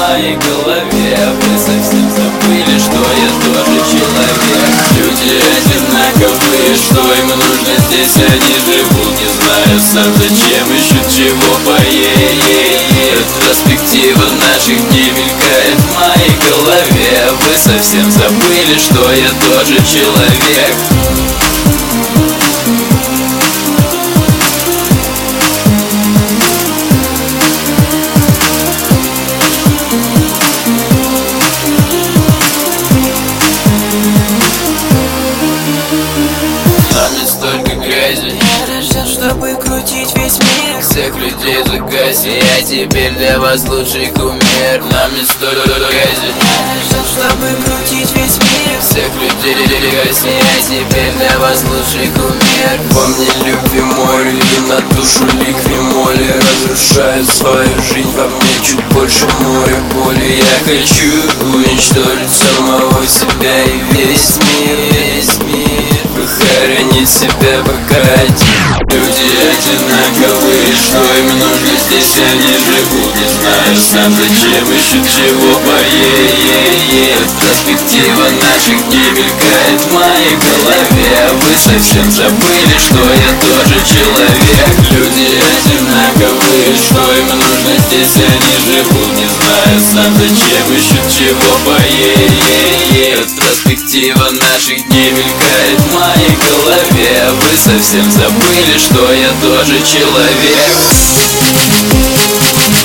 моей голове. Вы совсем забыли, что я тоже человек. Люди одинаковые, что им нужно здесь, они живут. Не знаю сам зачем, ищут чего поесть. Ретроспектива наших дней мелькает в моей голове. Вы совсем забыли, что я тоже человек. Столько грязи, я рожден, чтобы крутить весь мир. всех людей загаси, я теперь для вас лучший кумир. Нами столько грязи, Я рожден, чтобы крутить весь мир. всех людей загаси, я теперь для вас лучший кумир. Во мне любви море, и на душу ликви моли. Разрушает свою жизнь, во мне чуть больше моря боли. Я хочу уничтожить самого себя и весь мир. Похоронить себя пока один. Люди одинаковые, что им нужно здесь, они живут. Не знаю сам зачем, ищут чего поесть. Перспектива наших дней мелькает в моей голове. Вы совсем забыли, что я тоже человек. Люди одинаковые, что им нужно здесь, они живут. Не знаю сам зачем, ищут чего поесть. Перспектива наших дней мелькает в моей голове. Вы совсем забыли, что я тоже человек.